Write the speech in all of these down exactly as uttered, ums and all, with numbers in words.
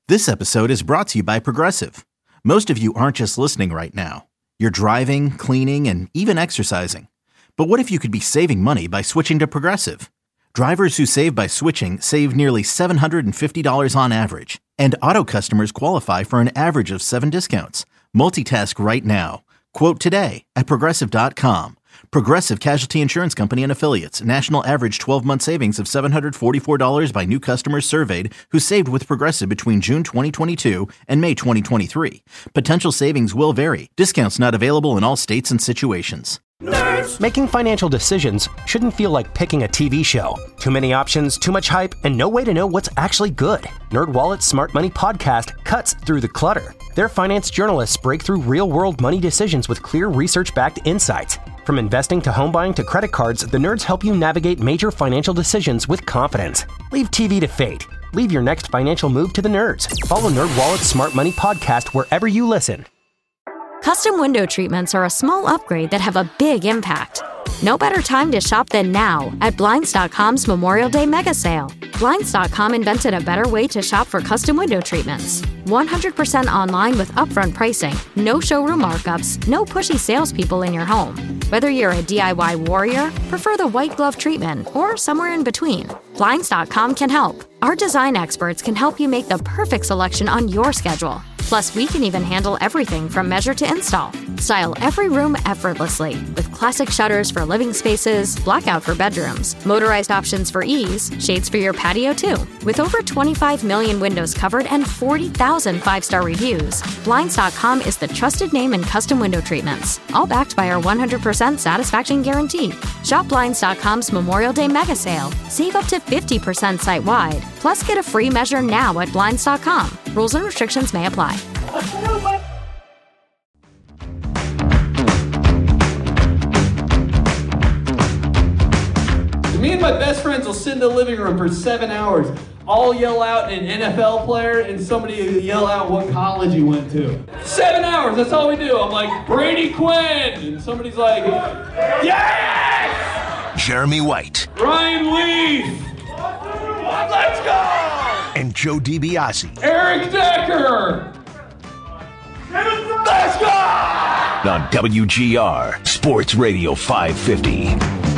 This episode is brought to you by Progressive. Most of you aren't just listening right now. You're driving, cleaning, and even exercising. But what if you could be saving money by switching to Progressive? Drivers who save by switching save nearly seven hundred fifty dollars on average. And auto customers qualify for an average of seven discounts. Multitask right now. Quote today at Progressive dot com. Progressive Casualty Insurance Company and Affiliates. National average twelve-month savings of seven hundred forty-four dollars by new customers surveyed who saved with Progressive between June twenty twenty-two and May twenty twenty-three. Potential savings will vary. Discounts not available in all states and situations. Nerds. Making financial decisions shouldn't feel like picking a T V show. Too many options, too much hype, and no way to know what's actually good. NerdWallet's Smart Money Podcast cuts through the clutter. Their finance journalists break through real-world money decisions with clear research-backed insights. From investing to home buying to credit cards, the nerds help you navigate major financial decisions with confidence. Leave T V to fate. Leave your next financial move to the nerds. Follow NerdWallet's Smart Money Podcast wherever you listen. Custom window treatments are a small upgrade that have a big impact. No better time to shop than now at Blinds dot com's Memorial Day Mega Sale. Blinds dot com invented a better way to shop for custom window treatments. one hundred percent online with upfront pricing, no showroom markups, no pushy salespeople in your home. Whether you're a D I Y warrior, prefer the white glove treatment, or somewhere in between, Blinds dot com can help. Our design experts can help you make the perfect selection on your schedule. Plus, we can even handle everything from measure to install. Style every room effortlessly with classic shutters for living spaces, blackout for bedrooms, motorized options for ease, shades for your patio too. With over twenty-five million windows covered and forty thousand five-star reviews, Blinds dot com is the trusted name in custom window treatments, all backed by our one hundred percent satisfaction guarantee. Shop Blinds dot com's Memorial Day Mega Sale. Save up to fifty percent site-wide. Plus, get a free measure now at Blinds dot com. Rules and restrictions may apply. Me and my best friends will sit in the living room for seven hours. I'll yell out an N F L player and somebody will yell out what college he went to. Seven hours, that's all we do. I'm like, Brady Quinn! And somebody's like, yes! Jeremy White. Ryan Leaf! Let's go! And Joe DiBiase. Eric Decker! Let's go! On W G R, Sports Radio five fifty.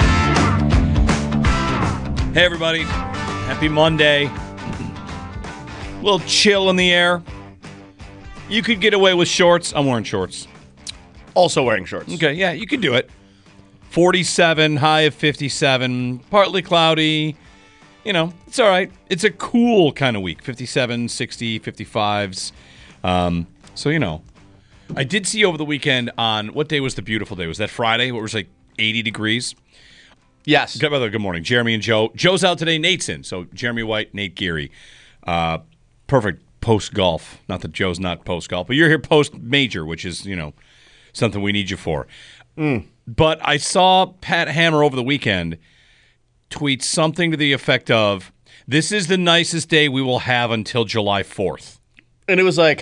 Hey everybody, happy Monday. A little chill in the air. You could get away with shorts. I'm wearing shorts. Also wearing shorts. Okay, yeah, you could do it. forty-seven, high of fifty-seven, partly cloudy. You know, it's all right. It's a cool kind of week. fifty-seven, sixty, fifty-fives. Um, so, you know. I did see over the weekend on, what day was the beautiful day? Was that Friday? What was like eighty degrees? Yes. Good, good morning, Jeremy and Joe. Joe's out today. Nate's in. So Jeremy White, Nate Geary. Uh, perfect post-golf. Not that Joe's not post-golf, but you're here post-major, which is, you know, something we need you for. Mm. But I saw Pat Hammer over the weekend tweet something to the effect of, this is the nicest day we will have until July fourth. And it was like,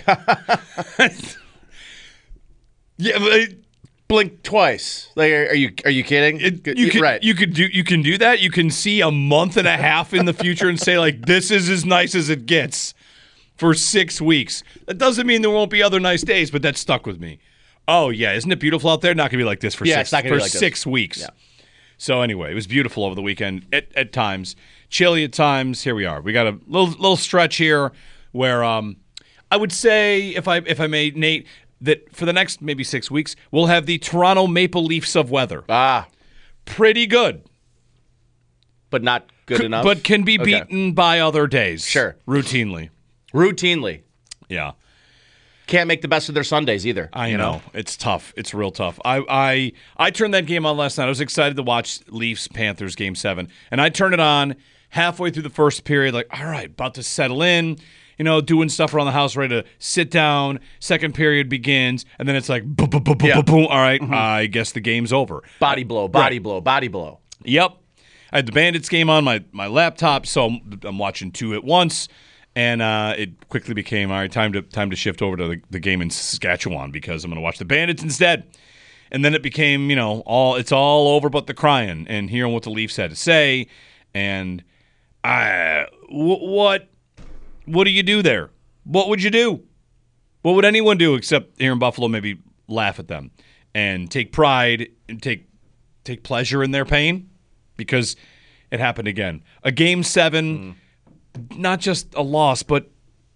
yeah, but blink twice. Like, are you are you kidding? It, you can, right. You could do you can do that. You can see a month and a half in the future and say, like, this is as nice as it gets for six weeks. That doesn't mean there won't be other nice days, but that stuck with me. Oh yeah, isn't it beautiful out there? Not gonna be like this for yeah, six it's not gonna for be like six this. weeks. Yeah. So anyway, it was beautiful over the weekend at, at times, chilly at times. Here we are. We got a little little stretch here where um, I would say, if I if I may, Nate, that for the next maybe six weeks, we'll have the Toronto Maple Leafs of weather. Ah. Pretty good. But not good C- enough? But can be Okay. beaten by other days. Sure. Routinely. Routinely. Yeah. Can't make the best of their Sundays either. I you know. know. It's tough. It's real tough. I, I I turned that game on last night. I was excited to watch Leafs-Panthers Game seven. And I turned it on halfway through the first period, like, all right, about to settle in, you know, doing stuff around the house, ready to sit down. Second period begins, and then it's like, boom, boom, boom, boom, boom. All right, I guess the game's over. Body blow, body Right. blow, body blow. Yep. I had the Bandits game on my, my laptop, so I'm, I'm watching two at once. And uh, it quickly became, all right, time to time to shift over to the, the game in Saskatchewan because I'm going to watch the Bandits instead. And then it became, you know, all it's all over but the crying and hearing what the Leafs had to say. And I, w- what what do you do there? what would you do? What would anyone do except here in Buffalo maybe laugh at them and take pride and take take pleasure in their pain? Because it happened again. A game seven, mm. not just a loss, but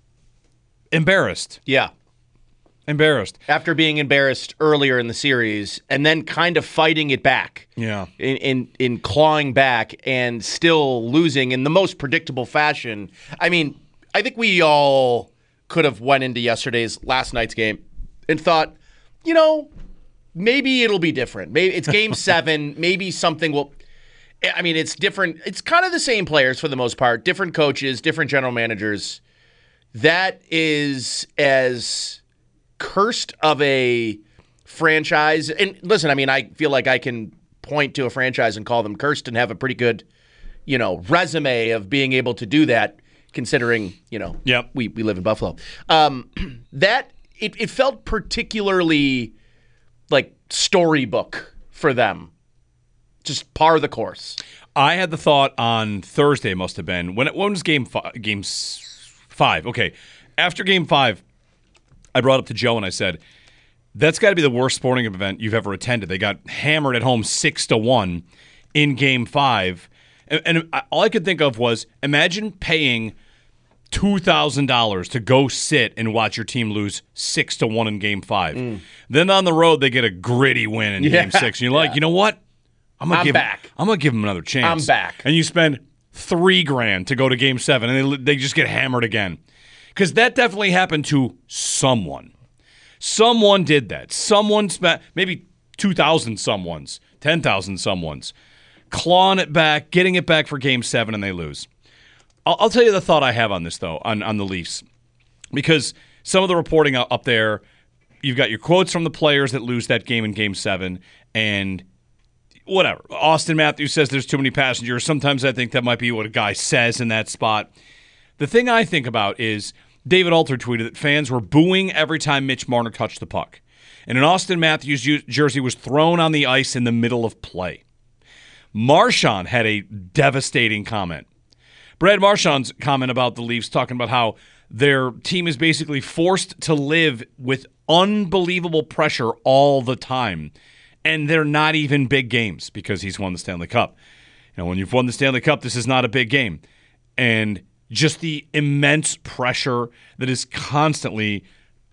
embarrassed. Yeah. Embarrassed. After being embarrassed earlier in the series and then kind of fighting it back. Yeah. In, in in clawing back and still losing in the most predictable fashion. I mean, I think we all could have went into yesterday's last night's game and thought, you know, maybe it'll be different. Maybe it's game seven. Maybe something will. I mean, it's different. It's kind of the same players for the most part, different coaches, different general managers. That is as cursed of a franchise. And listen, I mean, I feel like I can point to a franchise and call them cursed and have a pretty good, you know, resume of being able to do that, considering, you know, yep. we, we live in Buffalo. Um, that, it, it felt particularly like storybook for them. Just par the course. I had the thought on Thursday, must have been, when, it, when was game five? Game five. Okay. After game five, I brought up to Joe and I said, that's got to be the worst sporting event you've ever attended. They got hammered at home six to one in game five. And, and all I could think of was, imagine paying two thousand dollars to go sit and watch your team lose six to one in game five. Mm. Then on the road, they get a gritty win in yeah. game six. And you're like, yeah. you know what? I'm gonna I'm give back. Him, I'm gonna give them another chance. I'm back. And you spend three grand to go to game seven, and they, they just get hammered again. Because that definitely happened to someone. Someone did that. Someone spent maybe two thousand someones, ten thousand someones, clawing it back, getting it back for game seven, and they lose. I'll, I'll tell you the thought I have on this, though, on, on the Leafs. Because some of the reporting up there, you've got your quotes from the players that lose that game in game seven, and whatever. Austin Matthews says there's too many passengers. Sometimes I think that might be what a guy says in that spot. The thing I think about is David Alter tweeted that fans were booing every time Mitch Marner touched the puck. And an Austin Matthews jersey was thrown on the ice in the middle of play. Marchand had a devastating comment. Brad Marchand's comment about the Leafs, talking about how their team is basically forced to live with unbelievable pressure all the time. And they're not even big games because he's won the Stanley Cup. You know, when you've won the Stanley Cup, this is not a big game. And just the immense pressure that is constantly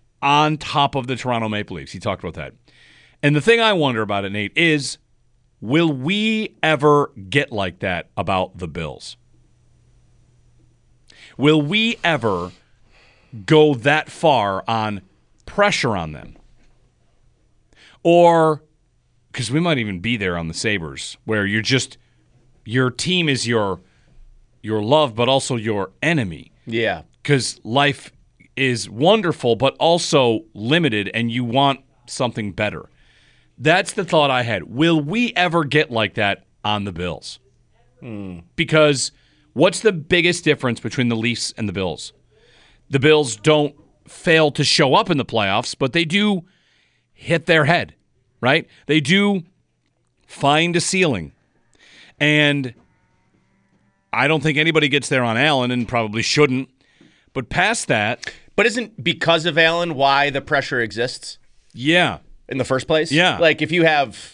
on top of the Toronto Maple Leafs. He talked about that. And the thing I wonder about it, Nate, is will we ever get like that about the Bills? Will we ever go that far on pressure on them? Or, because we might even be there on the Sabres, where you're just, your team is your your love, but also your enemy. Yeah. Because life is wonderful, but also limited, and you want something better. That's the thought I had. Will we ever get like that on the Bills? Hmm. Because what's the biggest difference between the Leafs and the Bills? The Bills don't fail to show up in the playoffs, but they do hit their head, right? They do find a ceiling. And I don't think anybody gets there on Allen, and probably shouldn't. But past that... But isn't because of Allen why the pressure exists? Yeah. In the first place? Yeah. Like, if you have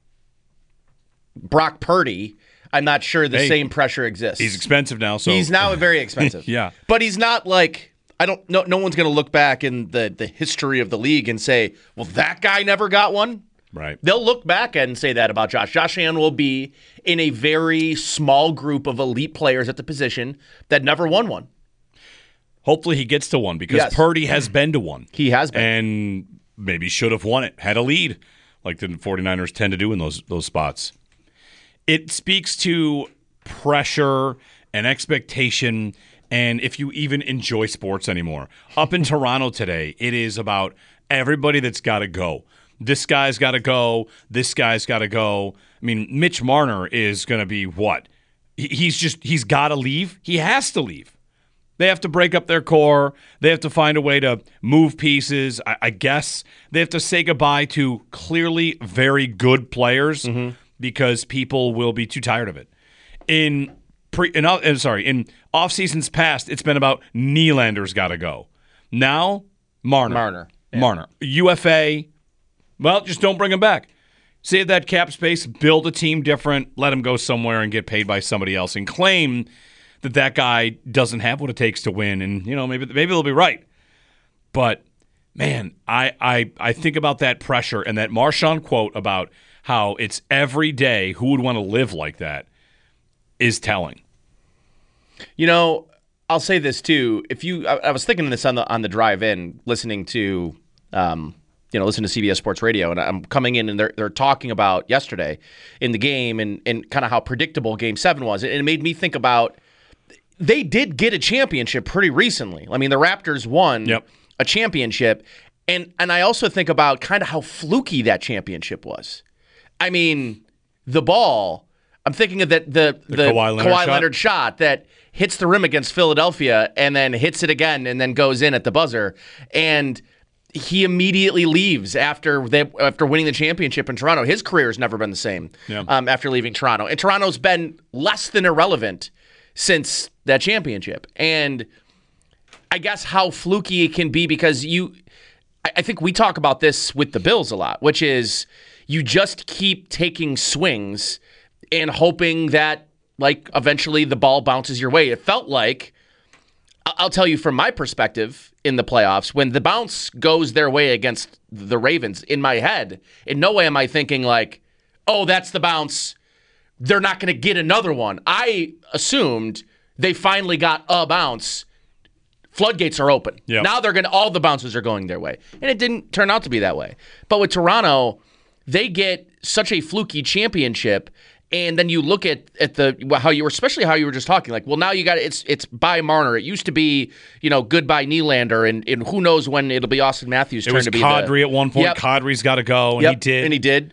Brock Purdy, I'm not sure the hey, same pressure exists. He's expensive now, so... He's now very expensive. Yeah. But he's not like... I don't... No, no one's going to look back in the, the history of the league and say, well, that guy never got one. Right. They'll look back and say that about Josh. Josh Allen will be in a very small group of elite players at the position that never won one. Hopefully he gets to one, because yes. Purdy has been to one. He has been. And maybe should have won it, had a lead, like the 49ers tend to do in those those spots. It speaks to pressure and expectation, and if you even enjoy sports anymore. Up in Toronto today, it is about everybody that's got to go. This guy's got to go. This guy's got to go. I mean, Mitch Marner is going to be what? He's just, he's got to leave. He has to leave. They have to break up their core. They have to find a way to move pieces. I, I guess they have to say goodbye to clearly very good players, mm-hmm. because people will be too tired of it. In pre, in, uh, sorry, in off seasons past, it's been about Nylander's got to go. Now, Marner. Marner. Yeah. Marner. U F A, well, just don't bring him back. Save that cap space, build a team different, let him go somewhere and get paid by somebody else and claim that that guy doesn't have what it takes to win. And, you know, maybe maybe they'll be right. But, man, I, I, I think about that pressure and that Marshawn quote about how it's every day, who would want to live like that, is telling. You know, I'll say this too. If you, I, I was thinking this on the on the drive in, listening to, um, you know, listening to C B S Sports Radio, and I'm coming in and they're they're talking about yesterday in the game and and kind of how predictable Game Seven was, and it made me think about they did get a championship pretty recently. I mean, the Raptors won yep. a championship, and and I also think about kind of how fluky that championship was. I mean, the ball. I'm thinking of that the the, the Kawhi, Leonard, Kawhi shot. Leonard shot that hits the rim against Philadelphia and then hits it again and then goes in at the buzzer. And he immediately leaves after they, after winning the championship in Toronto. His career has never been the same yeah. um, after leaving Toronto. And Toronto's been less than irrelevant since that championship. And I guess how fluky it can be because you – I think we talk about this with the Bills a lot, which is you just keep taking swings – and hoping that, like, eventually the ball bounces your way. It felt like, I'll tell you from my perspective in the playoffs, when the bounce goes their way against the Ravens, in my head, in no way am I thinking like, oh, that's the bounce. They're not going to get another one. I assumed they finally got a bounce. Floodgates are open. Yep. Now they're going to, all the bounces are going their way. And it didn't turn out to be that way. But with Toronto, they get such a fluky championship. And then you look at at the how you were, especially how you were just talking, like, well, now you got it's it's by Marner. It used to be, you know, goodbye Nylander, and, and who knows when it'll be Austin Matthews' it turn to be. It was Kadri the, at one point. Yep. Kadri's got to go, and yep. he did. And he did.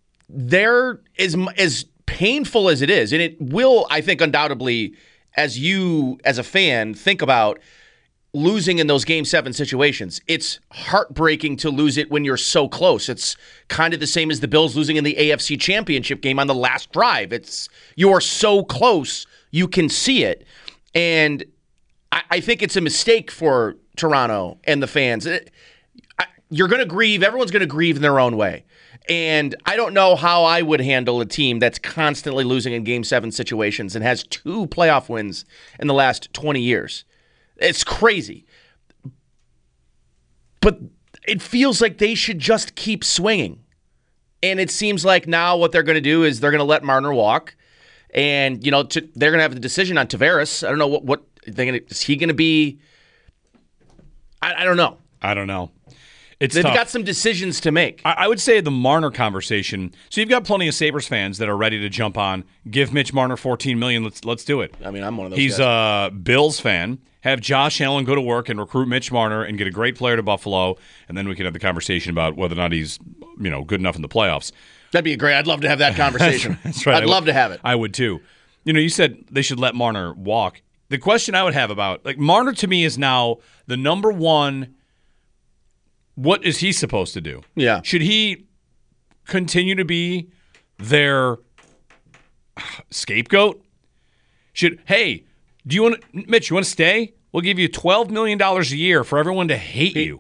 There is as painful as it is, and it will, I think, undoubtedly, as you as a fan think about losing in those Game Seven situations. It's heartbreaking to lose it when you're so close. It's kind of the same as the Bills losing in the A F C Championship game on the last drive. It's you are so close, you can see it, and I, I think it's a mistake for Toronto and the fans. It, I, you're going to grieve. Everyone's going to grieve in their own way. And I don't know how I would handle a team that's constantly losing in Game Seven situations and has two playoff wins in the last twenty years. It's crazy. But it feels like they should just keep swinging. And it seems like now what they're going to do is they're going to let Marner walk. And, you know, to, they're going to have the decision on Tavares. I don't know what, what they're gonna, is he going to be? I, I don't know. I don't know. It's They've tough. got some decisions to make. I, I would say the Marner conversation. So you've got plenty of Sabres fans that are ready to jump on. Give Mitch Marner fourteen million dollars. Let's let's do it. I mean, I'm one of those He's guys. a Bills fan. Have Josh Allen go to work and recruit Mitch Marner and get a great player to Buffalo, and then we can have the conversation about whether or not he's, you know, good enough in the playoffs. That'd be great. I'd love to have that conversation. That's right. I'd I love would, to have it. I would too. You know, you said they should let Marner walk. The question I would have about, like, Marner to me is now the number one. What is he supposed to do? Yeah. Should he continue to be their scapegoat? Should, hey, do you want to, Mitch, you want to stay? We'll give you twelve million dollars a year for everyone to hate you.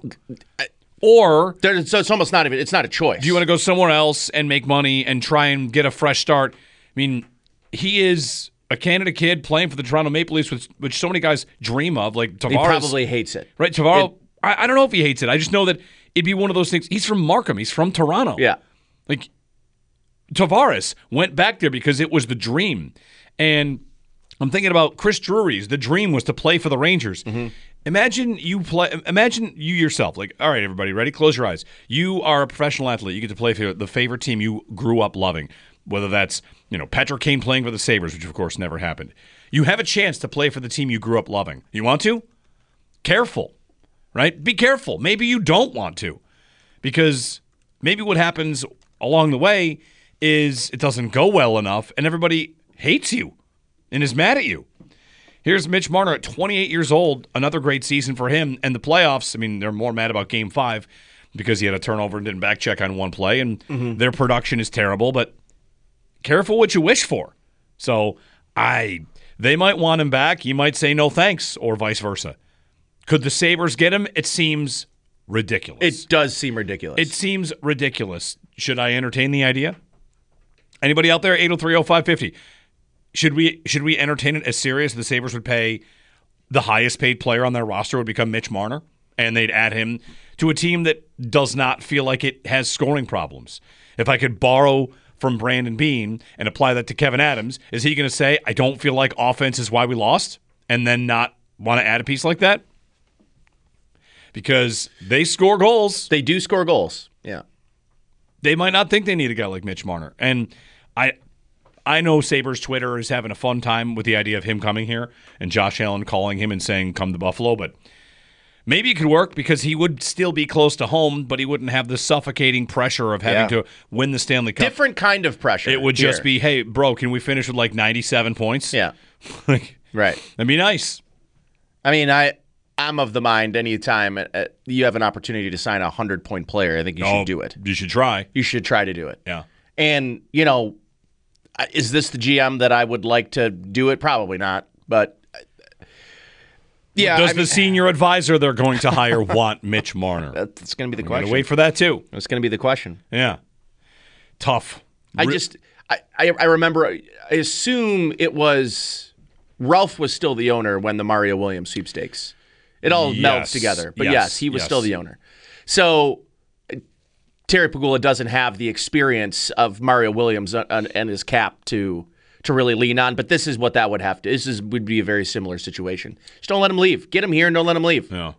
Or There, so it's almost not even, it's not a choice. do you want to go somewhere else and make money and try and get a fresh start? I mean, he is a Canada kid playing for the Toronto Maple Leafs, which, which so many guys dream of, like Tavares. He probably hates it. Right, Tavares. It- I, I don't know if he hates it. I just know that it'd be one of those things. He's from Markham. He's from Toronto. Yeah. Like, Tavares went back there because it was the dream. And I'm thinking about Chris Drury's. The dream was to play for the Rangers. Mm-hmm. Imagine you play. Imagine you yourself. Like, all right, everybody, ready? Close your eyes. You are a professional athlete. You get to play for the favorite team you grew up loving. Whether that's, you know, Patrick Kane playing for the Sabres, which of course never happened. You have a chance to play for the team you grew up loving. You want to? Careful. Right? Be careful. Maybe you don't want to. Because maybe what happens along the way is it doesn't go well enough and everybody hates you and is mad at you. Here's Mitch Marner at twenty-eight years old. Another great season for him. And the playoffs, I mean, they're more mad about game five because he had a turnover and didn't back check on one play. And mm-hmm. their production is terrible. But careful what you wish for. So I, they might want him back. He might say no thanks or vice versa. Could the Sabres get him? It seems ridiculous. It does seem ridiculous. It seems ridiculous. Should I entertain the idea? Anybody out there? eight oh three oh five fifty. Should we should we entertain it as serious? The Sabres would pay the highest paid player on their roster would become Mitch Marner, and they'd add him to a team that does not feel like it has scoring problems. If I could borrow from Brandon Beane and apply that to Kevin Adams, is he going to say, I don't feel like offense is why we lost, and then not want to add a piece like that? Because they score goals. They do score goals. Yeah. They might not think they need a guy like Mitch Marner. And I I know Sabres Twitter is having a fun time with the idea of him coming here and Josh Allen calling him and saying, come to Buffalo. But maybe it could work because he would still be close to home, but he wouldn't have the suffocating pressure of having Yeah. to win the Stanley Cup. Different kind of pressure. It would just here. be, hey, bro, can we finish with like ninety-seven points? Yeah. like, Right. that'd be nice. I mean, I, I'm of the mind anytime uh, uh, you have an opportunity to sign a one hundred-point player, I think you Oh, should do it. You should try. You should try to do it. Yeah. And, you know, uh, is this the G M that I would like to do it? Probably not. But, uh, yeah. Does I the mean, senior advisor they're going to hire want Mitch Marner? that's going to be the We're going question. to wait for that, too. That's going to be the question. Yeah. Tough. I Re- just, I, I, I remember, I assume it was, Ralph was still the owner when the Mario Williams sweepstakes. It all Yes. melds together. But Yes. yes, he was Yes. still the owner. So uh, Terry Pagula doesn't have the experience of Mario Williams on- on- and his cap to to really lean on. But this is what that would have to. This is would be a very similar situation. Just don't let him leave. Get him here and don't let him leave. Yeah.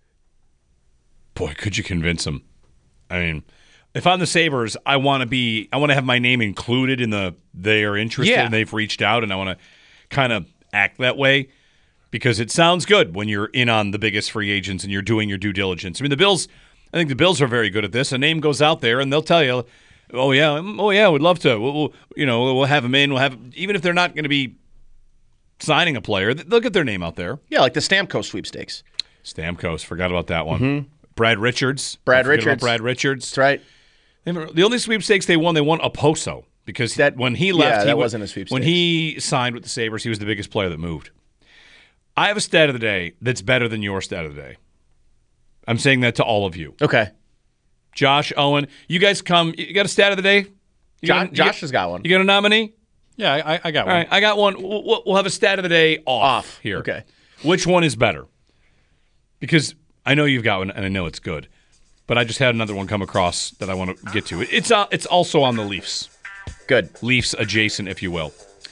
Boy, could you convince him? I mean, if I'm the Sabres, I want to be. I want to have my name included in the. They are interested Yeah. and they've reached out, and I want to kind of act that way because it sounds good when you're in on the biggest free agents and you're doing your due diligence. I mean, the Bills. I think the Bills are very good at this. A name goes out there, and they'll tell you, "Oh yeah, oh yeah, we'd love to. We'll, we'll you know, we'll have him in. We'll have even if they're not going to be signing a player, they'll get their name out there." Yeah, like the Stamkos sweepstakes. Stamkos, forgot about that one. Brad Richards, Brad Don't forget about Richards. Brad Richards. That's right. The only sweepstakes they won, they won Oposo because That- when he left, yeah, he that wa- wasn't a sweepstakes. When he signed with the Sabres, he was the biggest player that moved. I have a stat of the day that's better than your stat of the day. I'm saying that to all of you. Okay. Josh, Owen, you guys come. You got a stat of the day? You Jo- got a- you Josh got- has got one. You got a nominee? Yeah, I, I got All one. right, I got one. We'll, we'll- we'll have a stat of the day off, Off. here. Okay. Which one is better? Because I know you've got one, and I know it's good. But I just had another one come across that I want to get to. It's uh, it's also on the Leafs. Good. Leafs adjacent, if you will.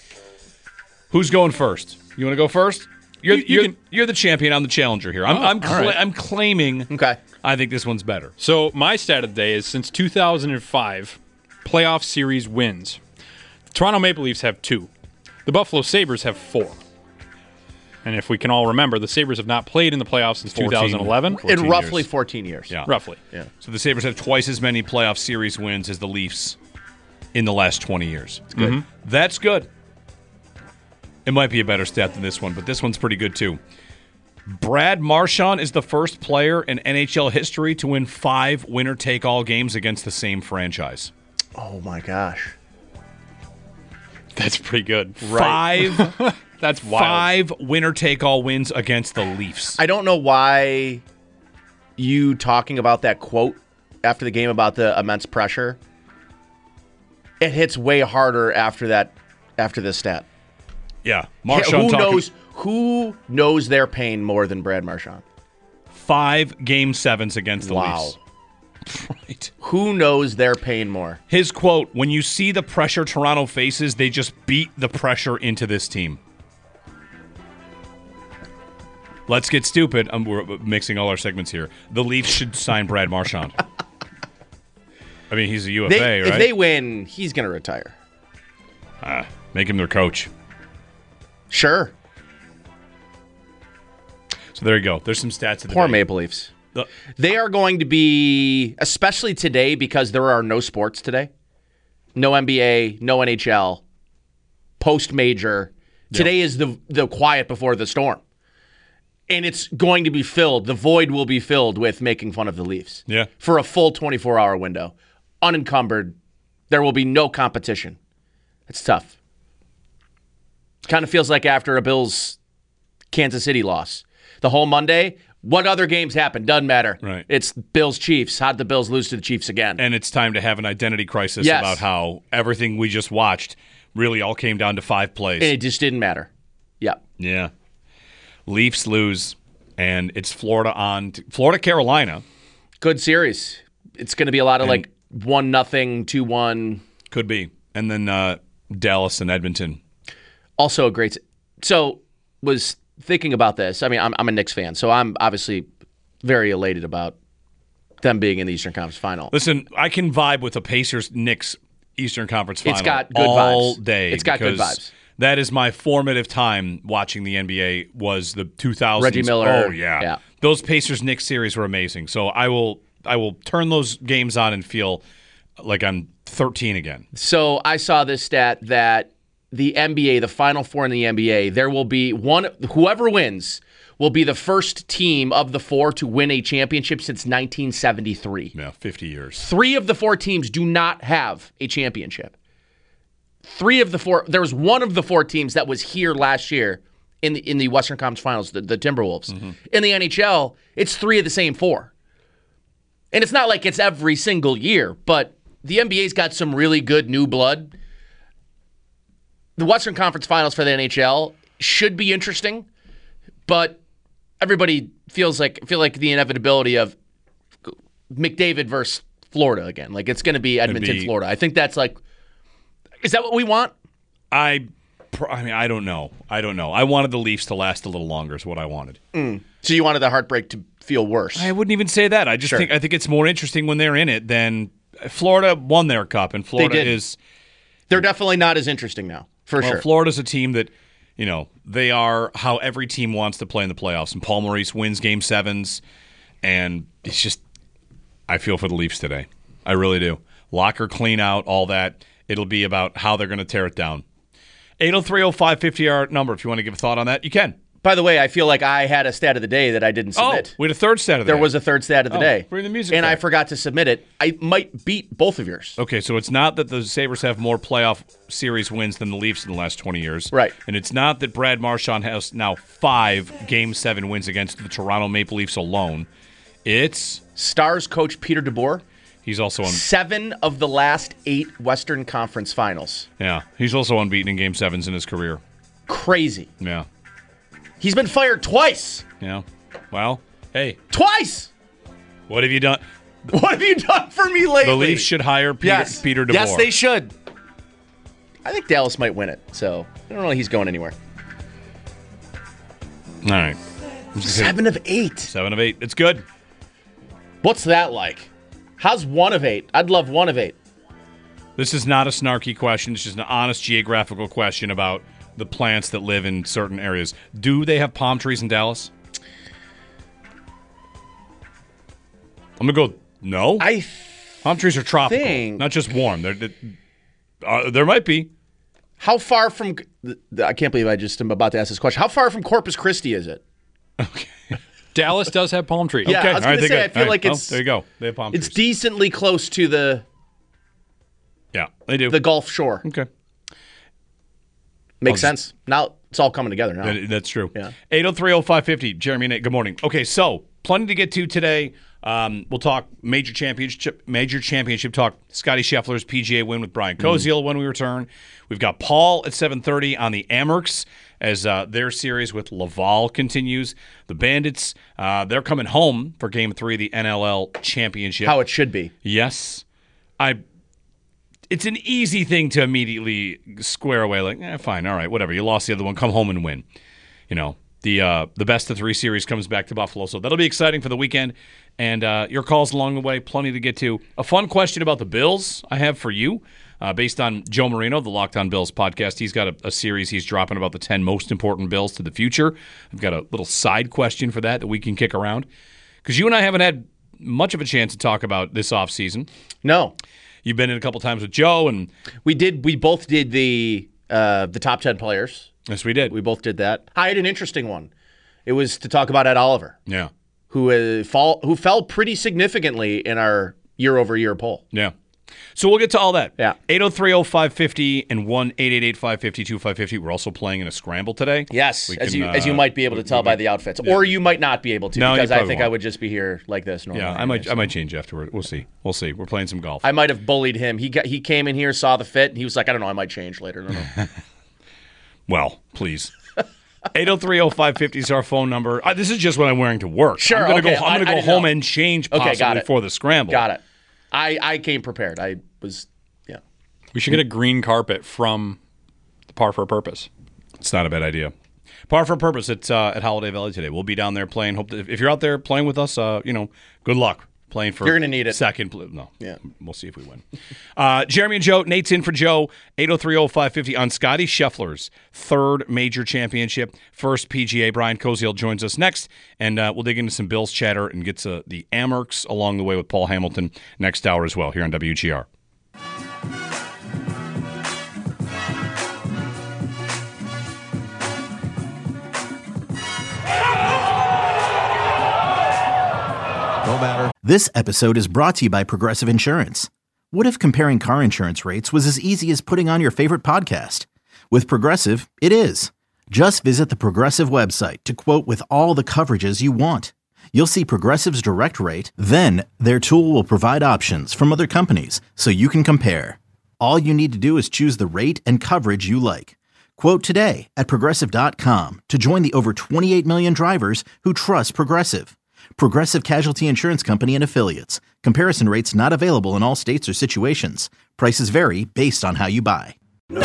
Who's going first? You want to go first? You're You- you you're, can- you're the champion. I'm the challenger here. I'm Oh, I'm, all cla- right. I'm claiming. Okay. I think this one's better. So my stat of the day is since two thousand five, playoff series wins. The Toronto Maple Leafs have two. The Buffalo Sabres have four. And if we can all remember, the Sabres have not played in the playoffs since fourteen. two thousand eleven. fourteen In roughly years. fourteen years. Yeah. Roughly. Yeah. So the Sabres have twice as many playoff series wins as the Leafs in the last twenty years. That's good. That's good. It might be a better stat than this one, but this one's pretty good too. Brad Marchand is the first player in N H L history to win five winner-take-all games against the same franchise. Oh my gosh. That's pretty good. Five, That's wild. five winner-take-all wins against the Leafs. I don't know why you talking about that quote after the game about the immense pressure. It hits way harder after that, after this stat. yeah, Marchand who talking knows? Who knows their pain more than Brad Marchand? five game sevens against the Wow. Leafs. Right. Who knows their pain more? His quote, when you see the pressure Toronto faces, they just beat the pressure into this team. Let's get stupid. Um, we're mixing all our segments here. The Leafs should sign Brad Marchand. I mean, he's a U F A, They, right? If they win, he's going to retire. Make him their coach. Sure. So there you go. There's some stats of the Poor day. Maple Leafs. The- They are going to be, especially today, because there are no sports today. No N B A, no N H L, post-major. Today is the the quiet before the storm. And it's going to be filled, the void will be filled with making fun of the Leafs. Yeah. For a full twenty-four hour window. Unencumbered. There will be no competition. It's tough. Kind of feels like after a Bills Kansas City loss. The whole Monday, What other games happen? Doesn't matter. Right. It's Bills-Chiefs. How did the Bills lose to the Chiefs again? And it's time to have an identity crisis Yes. about how everything we just watched really all came down to five plays. And it just didn't matter. Yeah. Yeah. Leafs lose, and it's Florida on to, Florida Carolina. Good series. It's going to be a lot of And- like one nothing, two one. Could be. And then uh, Dallas and Edmonton. Also a great. se- So was thinking about this. I mean, I'm I'm a Knicks fan, so I'm obviously very elated about them being in the Eastern Conference Final. Listen, I can vibe with the Pacers Knicks Eastern Conference Final It's got good all vibes. day. It's got good because vibes. That is my formative time watching the N B A was the two thousands. Reggie Miller. Oh, yeah. Yeah. Those Pacers Knicks series were amazing. So I will I will turn those games on and feel like I'm thirteen again. So I saw this stat that the N B A, the Final Four in the N B A, there will be one. Whoever wins will be the first team of the four to win a championship since nineteen seventy-three. Yeah, fifty years. Three of the four teams do not have a championship. Three of the four. There was one of the four teams that was here last year in the in the Western Conference Finals, the, the Timberwolves. Mm-hmm. In the N H L, it's three of the same four. And it's not like it's every single year, but the N B A's got some really good new blood. The Western Conference Finals for the N H L should be interesting, but everybody feels like feel like the inevitability of McDavid versus Florida again. Like it's going to be Edmonton, be- Florida. I think that's like, is that what we want? I pr- I mean I don't know. I don't know. I wanted the Leafs to last a little longer is what I wanted. So you wanted the heartbreak to feel worse? I wouldn't even say that. I just Sure. think I think it's more interesting when they're in it than Florida won their cup, and Florida did. is They're definitely not as interesting now, for well, sure. Florida's a team that you know they are how every team wants to play in the playoffs, and Paul Maurice wins Game Sevens, and it's just I feel for the Leafs today. I really do. Locker clean out, all that. It'll be about how they're going to tear it down. eight oh three oh five fifty our number. If you want to give a thought on that, you can. By the way, I feel like I had a stat of the day that I didn't submit. Oh, we had a third stat of the There day. was a third stat of the Oh, day. bring the music And I back. forgot to submit it. I might beat both of yours. Okay, so it's not that the Sabres have more playoff series wins than the Leafs in the last twenty years. Right. And it's not that Brad Marchand has now five Game seven wins against the Toronto Maple Leafs alone. It's Stars coach Peter DeBoer, he's also on. seven of the last eight Western Conference Finals. Yeah, he's also unbeaten in Game sevens in his career. Crazy. Yeah, He's been fired twice. yeah. Well, hey, Twice! what have you done? What have you done for me lately? The Leafs should hire Peter, Yes. Peter DeBoer. Yes, they should. I think Dallas might win it, so I don't know if he's going anywhere. All right, Seven of eight. seven of eight. It's good. What's that like? How's one of eight? I'd love one of eight. This is not a snarky question. It's just an honest geographical question about the plants that live in certain areas. Do they have palm trees in Dallas? I'm going to go, no. I palm trees are tropical, think- not just warm. They're, they uh, there might be. How far from? I can't believe I just am about to ask this question. How far from Corpus Christi is it? Dallas does have palm trees. Yeah, Okay, I was all right, gonna they say, got- I feel all right, like well, it's- there you go. They have palm It's trees. decently close to the Yeah, they do. the Gulf Shore. Okay. Makes I'll sense. Now it's all coming together now. That- that's true. Yeah. eight oh three oh five fifty. Jeremy and Nate, good morning. Okay, so plenty to get to today. Um, we'll talk major championship, major championship talk. Scotty Scheffler's P G A win with Brian Koziel when we return. We've got Paul at seven thirty on the Amerks as uh, their series with Laval continues. The Bandits, uh, they're coming home for Game Three of the N L L championship. How it should be. Yes, I. It's an easy thing to immediately square away. Like, eh, fine, all right, whatever. You lost the other one. Come home and win. You know, the uh, the best of three series comes back to Buffalo, so that'll be exciting for the weekend. And uh, your calls along the way, plenty to get to. A fun question about the Bills I have for you, uh, based on Joe Marino, the Locked On Bills podcast. He's got a, a series he's dropping about the ten most important Bills to the future. I've got a little side question for that that we can kick around. Because you and I haven't had much of a chance to talk about this offseason. No, You've been in a couple times with Joe, and we did. We both did the uh, the top ten players. yes, we did. We both did that. I had an interesting one. It was to talk about Ed Oliver, yeah, who uh, fall who fell pretty significantly in our year over year poll. yeah. So we'll get to all that. Yeah. eight oh three oh five fifty and one eight eight eight five five two five five zero. We're also playing in a scramble today. Yes, We as can, you as you uh, might be able to we- tell we- by the outfits, yeah. or you might not be able to, No, you because I probably think I won't. would just be here like this normally. Yeah, I might I might change afterward. We'll see. We'll see. We're playing some golf. I might have bullied him. He got he came in here, saw the fit, and he was like, I don't know, I might change later. No, no. Well, please. eight oh three oh five five zero is our phone number. Uh, this is just what I'm wearing to work. Sure, I'm gonna okay. go. I'm I- gonna I go didn't home know. and change Okay, possibly got it. for the scramble. Got it. I, I came prepared. I was, yeah. We should get a green carpet from the Par for a Purpose. It's not a bad idea. Par for a Purpose. It's uh, at Holiday Valley today. We'll be down there playing. Hope that if you're out there playing with us, uh, you know, good luck playing for. You're gonna need it. Second. pl- No. Yeah. We'll see if we win. Uh, Jeremy and Joe. Nate's in for Joe. eight oh three oh five five zero on Scotty Scheffler's third major championship. First P G A. Brian Koziel joins us next, and uh, we'll dig into some Bills chatter and get to the Amerks along the way with Paul Hamilton next hour as well here on W G R. No matter. This episode is brought to you by Progressive Insurance. What if comparing car insurance rates was as easy as putting on your favorite podcast? With Progressive, it is. Just visit the Progressive website to quote with all the coverages you want. You'll see Progressive's direct rate, then their tool will provide options from other companies so you can compare. All you need to do is choose the rate and coverage you like. Quote today at progressive dot com to join the over twenty-eight million drivers who trust Progressive. Progressive Casualty Insurance Company and Affiliates. Comparison rates not available in all states or situations. Prices vary based on how you buy.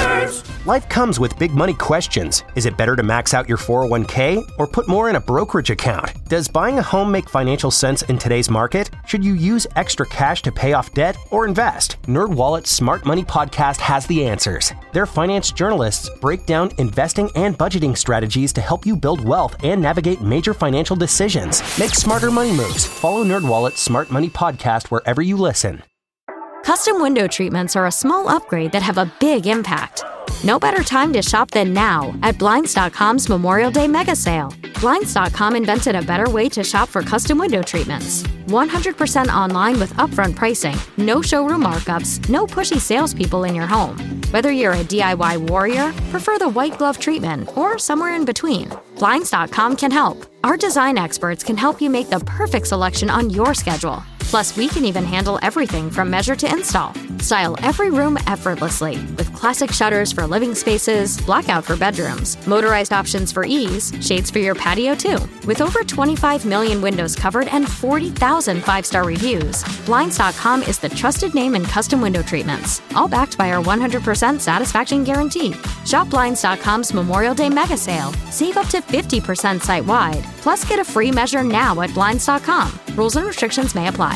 Life comes with big money questions. Is it better to max out your four oh one k or put more in a brokerage account? Does buying a home make financial sense in today's market? Should you use extra cash to pay off debt or invest? NerdWallet's Smart Money Podcast has the answers. Their finance journalists break down investing and budgeting strategies to help you build wealth and navigate major financial decisions. Make smarter money moves. Follow NerdWallet's Smart Money Podcast wherever you listen. Custom window treatments are a small upgrade that have a big impact. No better time to shop than now at Blinds dot com's Memorial Day Mega Sale. Blinds dot com invented a better way to shop for custom window treatments. one hundred percent online with upfront pricing, no showroom markups, no pushy salespeople in your home. Whether you're a D I Y warrior, prefer the white glove treatment, or somewhere in between, Blinds dot com can help. Our design experts can help you make the perfect selection on your schedule. Plus, we can even handle everything from measure to install. Style every room effortlessly with classic shutters for living spaces, blackout for bedrooms, motorized options for ease, shades for your patio too. With over twenty-five million windows covered and forty thousand five-star reviews, Blinds dot com is the trusted name in custom window treatments, all backed by our one hundred percent satisfaction guarantee. Shop Blinds dot com's Memorial Day Mega Sale. Save up to fifty percent site-wide. Plus, get a free measure now at Blinds dot com. Rules and restrictions may apply.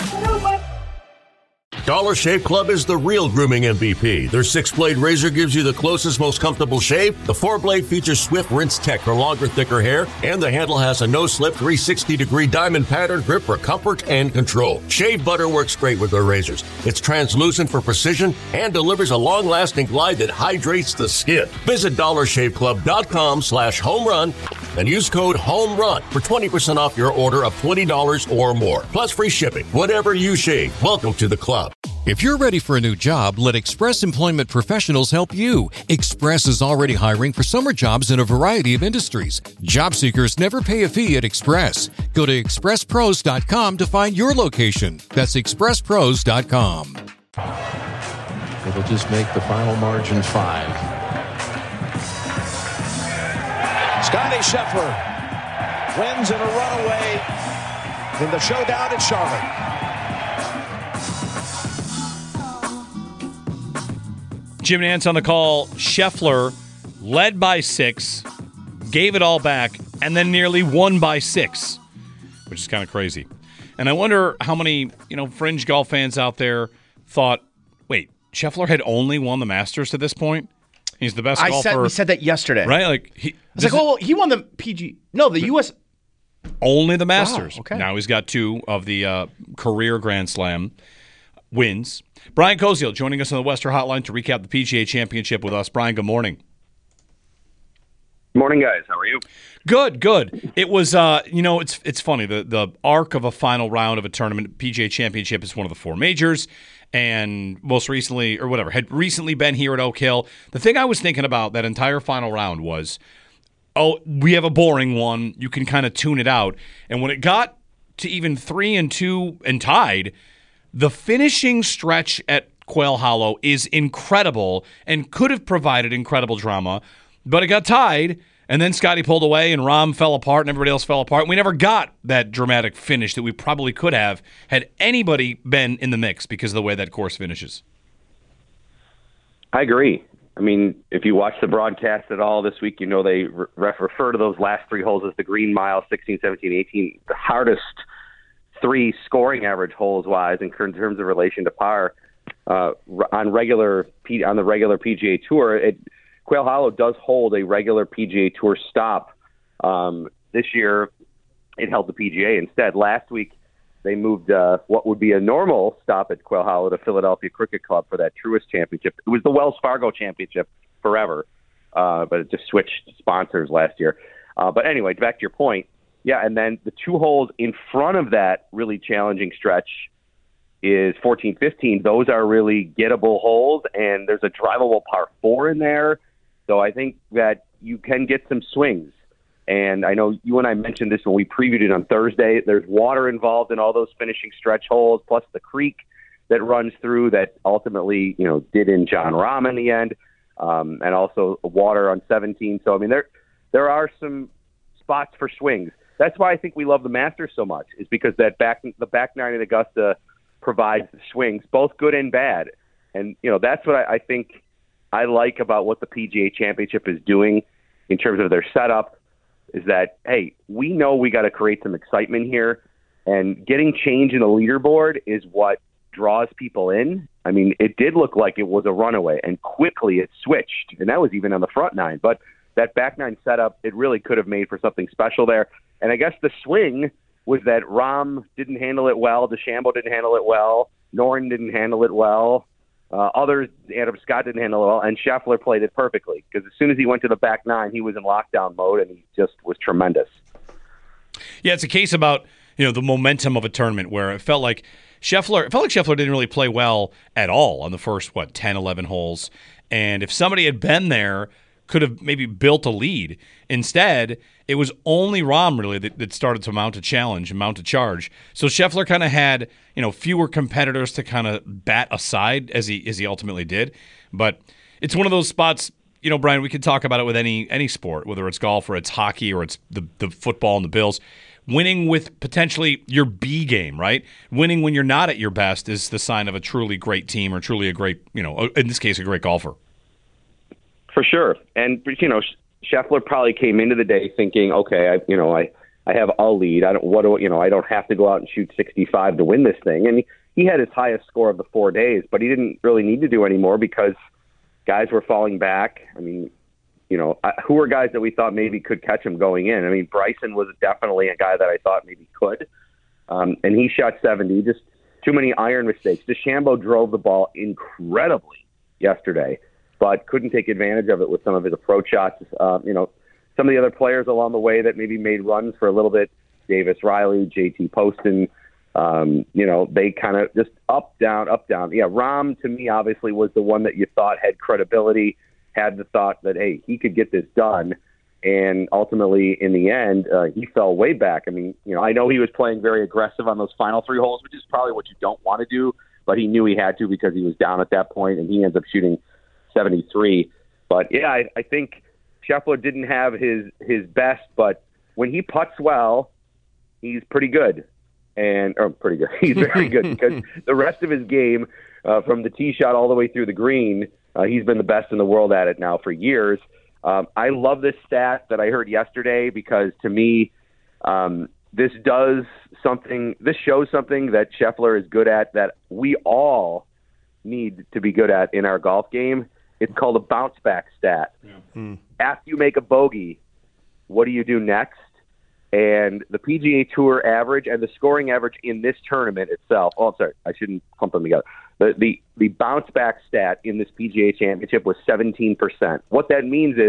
Dollar Shave Club is the real grooming M V P. Their six-blade razor gives you the closest, most comfortable shave. The four-blade features swift rinse tech for longer, thicker hair, and the handle has a no-slip three hundred sixty degree diamond pattern grip for comfort and control. Shave butter works great with their razors. It's translucent for precision and delivers a long-lasting glide that hydrates the skin. Visit dollar shave club dot com slash home run and use code HOMERUN for twenty percent off your order of twenty dollars or more. Plus free shipping. Whatever you shave, welcome to the club. If you're ready for a new job, let Express Employment Professionals help you. Express is already hiring for summer jobs in a variety of industries. Job seekers never pay a fee at Express. Go to express pros dot com to find your location. That's express pros dot com. It'll just make the final margin five. Scotty Scheffler wins in a runaway in the showdown at Charlotte. Jim Nantz on the call. Scheffler led by six, gave it all back, and then nearly won by six, which is kind of crazy. And I wonder how many, you know, fringe golf fans out there thought, wait, Scheffler had only won the Masters to this point? He's the best I golfer. said we said that yesterday, right? Like he, I was like, oh, well, he won the P G. No, the U S. Only the Masters. Wow, okay. Now he's got two of the uh, career Grand Slam wins. Brian Koziel joining us on the Western Hotline to recap the P G A Championship with us. Brian, good morning. Morning, guys. How are you? Good, good. It was, uh, you know, it's it's funny. The the arc of a final round of a tournament, P G A Championship, is one of the four majors, and most recently, or whatever, had recently been here at Oak Hill. The thing I was thinking about that entire final round was, oh, we have a boring one. You can kind of tune it out. And when it got to even three and two and tied, the finishing stretch at Quail Hollow is incredible and could have provided incredible drama. But it got tied, and then Scotty pulled away, and Rahm fell apart, and everybody else fell apart. And we never got that dramatic finish that we probably could have had anybody been in the mix because of the way that course finishes. I agree. I mean, if you watch the broadcast at all this week, you know they re- refer to those last three holes as the green mile, sixteen, seventeen, eighteen, the hardest three scoring average holes-wise in terms of relation to par uh, on regular P- on the regular P G A Tour. It Quail Hollow does hold a regular P G A Tour stop. Um, this year, it held the P G A instead. Last week, they moved uh, what would be a normal stop at Quail Hollow to Philadelphia Cricket Club for that Truist Championship. It was the Wells Fargo Championship forever, uh, but it just switched sponsors last year. Uh, but anyway, back to your point. Yeah, and then the two holes in front of that really challenging stretch is fourteen, fifteen. Those are really gettable holes, and there's a drivable par four in there. So I think that you can get some swings. And I know you and I mentioned this when we previewed it on Thursday. There's water involved in all those finishing stretch holes, plus the creek that runs through that ultimately, you know, did in John Rahm in the end, um, and also water on seventeen. So, I mean, there there are some spots for swings. That's why I think we love the Masters so much, is because that back the back nine at Augusta provides swings, both good and bad. And, you know, that's what I, I think I like about what the P G A Championship is doing in terms of their setup, is that, hey, we know we got to create some excitement here, and getting change in the leaderboard is what draws people in. I mean, it did look like it was a runaway, and quickly it switched, and that was even on the front nine. But that back nine setup, it really could have made for something special there. And I guess the swing was that Rahm didn't handle it well, DeChambeau didn't handle it well, Noren didn't handle it well. Uh, others, Adam Scott didn't handle it well, and Scheffler played it perfectly, because as soon as he went to the back nine, he was in lockdown mode, and he just was tremendous. Yeah, it's a case about, you know, the momentum of a tournament where it felt like Scheffler, it felt like Scheffler didn't really play well at all on the first, what, ten, eleven holes. And if somebody had been there, could have maybe built a lead. Instead, it was only Rahm really that, that started to mount a challenge and mount a charge. So Scheffler kind of had, you know, fewer competitors to kind of bat aside as he as he ultimately did. But it's one of those spots, you know, Brian, we could talk about it with any any sport, whether it's golf or it's hockey or it's the, the football and the Bills. Winning with potentially your B game, right? Winning when you're not at your best is the sign of a truly great team or truly a great, you know, in this case, a great golfer. For sure. And, you know, Scheffler probably came into the day thinking, okay, I, you know, I, I have a lead. I don't, what do, you know, I don't have to go out and shoot sixty-five to win this thing. And he, he had his highest score of the four days, but he didn't really need to do anymore because guys were falling back. I mean, you know, who were guys that we thought maybe could catch him going in? I mean, Bryson was definitely a guy that I thought maybe could. Um, and he shot seventy, just too many iron mistakes. DeChambeau drove the ball incredibly yesterday, but couldn't take advantage of it with some of his approach shots. Uh, you know, some of the other players along the way that maybe made runs for a little bit, Davis Riley, J T Poston, um, you know, they kind of just up, down, up, down. Yeah, Rahm, to me, obviously was the one that you thought had credibility, had the thought that, hey, he could get this done. And ultimately, in the end, uh, he fell way back. I mean, you know, I know he was playing very aggressive on those final three holes, which is probably what you don't want to do, but he knew he had to because he was down at that point, and he ends up shooting seventy-three. But yeah, I, I think Scheffler didn't have his his best, but when he putts well, he's pretty good, and or pretty good. He's very good because the rest of his game, uh, from the tee shot all the way through the green, uh, he's been the best in the world at it now for years. Um, I love this stat that I heard yesterday because to me, um, this does something. This shows something that Scheffler is good at that we all need to be good at in our golf game. It's called a bounce back stat. Yeah. Hmm. After you make a bogey, what do you do next? And the P G A Tour average and the scoring average in this tournament itself. Oh, I'm sorry, I shouldn't clump them together. The, the the bounce back stat in this P G A Championship was seventeen percent. What that means is,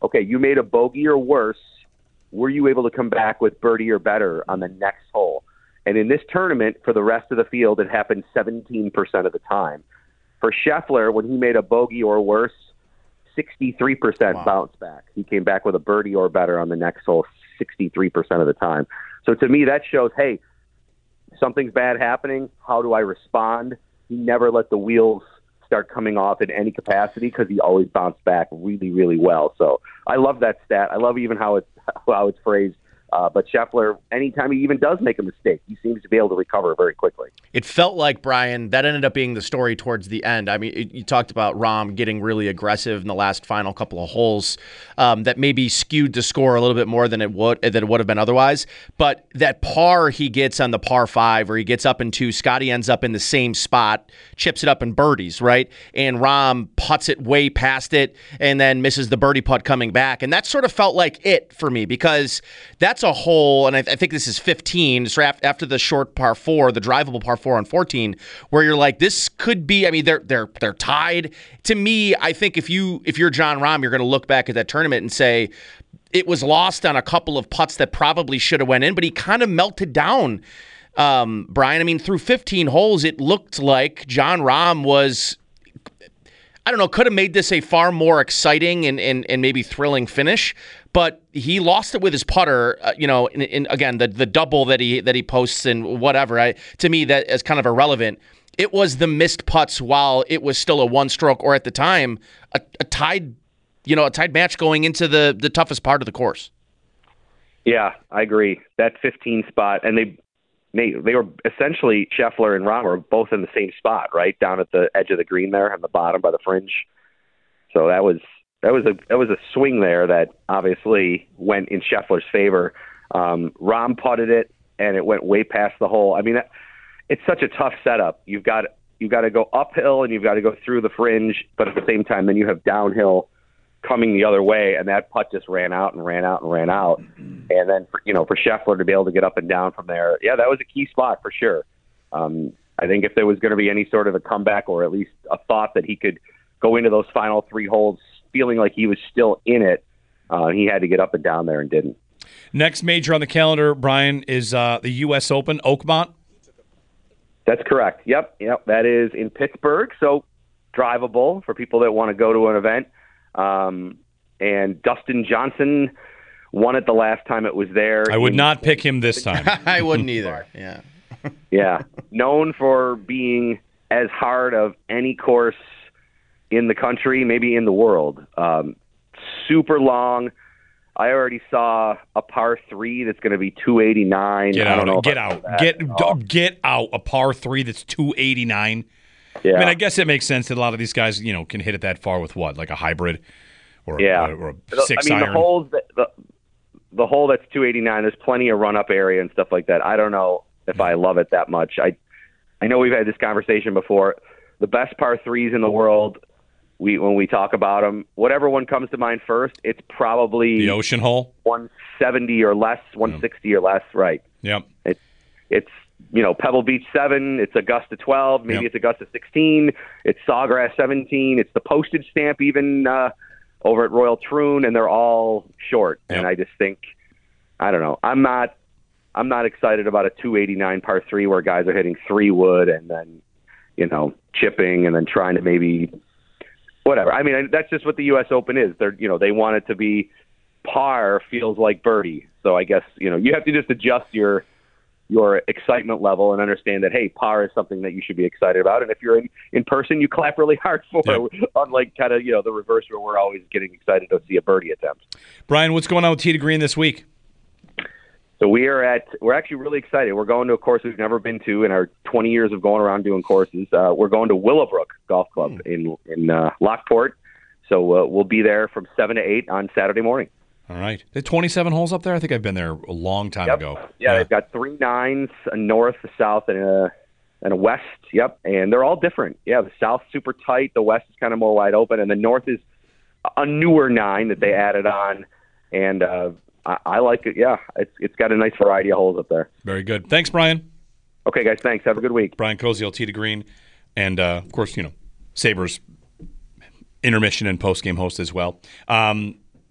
okay, you made a bogey or worse. Were you able to come back with birdie or better on the next hole? And in this tournament, for the rest of the field, it happened seventeen percent of the time. For Scheffler, when he made a bogey or worse, sixty-three percent wow. bounce back. He came back with a birdie or better on the next hole sixty-three percent of the time. So to me, that shows, hey, something's bad happening. How do I respond? He never let the wheels start coming off in any capacity because he always bounced back really, really well. So I love that stat. I love even how it's, how it's phrased. Uh, but Scheffler, anytime he even does make a mistake, he seems to be able to recover very quickly. It felt like, Brian, that ended up being the story towards the end. I mean, it, you talked about Rahm getting really aggressive in the last final couple of holes um, that maybe skewed the score a little bit more than it would than it would have been otherwise. But that par he gets on the par five, or he gets up in two, Scotty ends up in the same spot, chips it up in birdies, right? And Rahm putts it way past it and then misses the birdie putt coming back. And that sort of felt like it for me, because that's a hole, and I, I think this is fifteen, so after the short par four, the drivable par four on fourteen, where you're like, this could be, I mean, they're they're they're tied. To me, I think if you if you're Jon Rahm, you're going to look back at that tournament and say it was lost on a couple of putts that probably should have went in, but he kind of melted down. Um, Brian, I mean, through fifteen holes, it looked like Jon Rahm was, I don't know, could have made this a far more exciting and, and, and maybe thrilling finish, but he lost it with his putter. Uh, you know, in, in, again, the the double that he that he posts and whatever. I, to me, that is kind of irrelevant. It was the missed putts while it was still a one stroke, or at the time, a, a tied, you know, a tied match going into the the toughest part of the course. Yeah, I agree. That fifteen spot, and they. They, they were essentially, Scheffler and Rahm were both in the same spot, right down at the edge of the green there, on the bottom by the fringe. So that was that was a that was a swing there that obviously went in Scheffler's favor. Um, Rahm putted it, and it went way past the hole. I mean, that, it's such a tough setup. You've got you've got to go uphill and you've got to go through the fringe, but at the same time, then you have downhill coming the other way, and that putt just ran out and ran out and ran out. And then, for, you know, for Scheffler to be able to get up and down from there, yeah, that was a key spot for sure. Um, I think if there was going to be any sort of a comeback, or at least a thought that he could go into those final three holes feeling like he was still in it, uh, he had to get up and down there and didn't. Next major on the calendar, Brian, is uh, the U S Open, Oakmont. That's correct. Yep, yep. That is in Pittsburgh, so drivable for people that want to go to an event. Um, and Dustin Johnson won it the last time it was there. I would not pick him this time. I wouldn't either. Yeah. Yeah. Known for being as hard of any course in the country, maybe in the world. Um, super long. I already saw a par three that's going to be two eighty-nine. Get I don't out. know Get out. Get, get out. A par three that's two eighty-nine. Yeah. I mean, I guess it makes sense that a lot of these guys, you know, can hit it that far with what, like a hybrid or, yeah. or, or a six I mean, iron. the holes that, the, the hole that's two eighty-nine, there's plenty of run-up area and stuff like that. I don't know if I love it that much. I I know we've had this conversation before. The best par threes in the world, we when we talk about them, whatever one comes to mind first, it's probably the ocean hole, one seventy or less, one sixty yeah. or less, right? Yep. It, it's you know Pebble Beach seven, it's Augusta twelve, maybe yep. it's Augusta sixteen, it's Sawgrass seventeen, it's the postage stamp even uh, over at Royal Troon, and they're all short. Yep. And I just think, I don't know, I'm not. I'm not excited about a two eighty-nine par three where guys are hitting three wood and then, you know, chipping and then trying to maybe whatever. I mean, that's just what the U S Open is. They're, you know, they want it to be par feels like birdie. So I guess, you know, you have to just adjust your your excitement level and understand that, hey, par is something that you should be excited about. And if you're in, in person, you clap really hard for it, yep. unlike kind of, you know, the reverse where we're always getting excited to see a birdie attempt. Brian, what's going on with Tee to Green this week? So we are at, we're actually really excited. We're going to a course we've never been to in our twenty years of going around doing courses. Uh, we're going to Willowbrook Golf Club mm. in in uh, Lockport. So uh, we'll be there from seven to eight on Saturday morning. All right. There twenty-seven holes up there? I think I've been there a long time yep. ago. Yeah, yeah, they've got three nines, a north, a south, and a, and a west. Yep, and they're all different. Yeah, the south's super tight. The west is kind of more wide open. And the north is a newer nine that they added on. And uh I, I like it. Yeah, it's it's got a nice variety of holes up there. Very good. Thanks, Brian. Okay, guys. Thanks. Have a good week. Brian Koziel, Tee to Green, and uh, of course, you know, Sabres intermission and post game host as well. Um,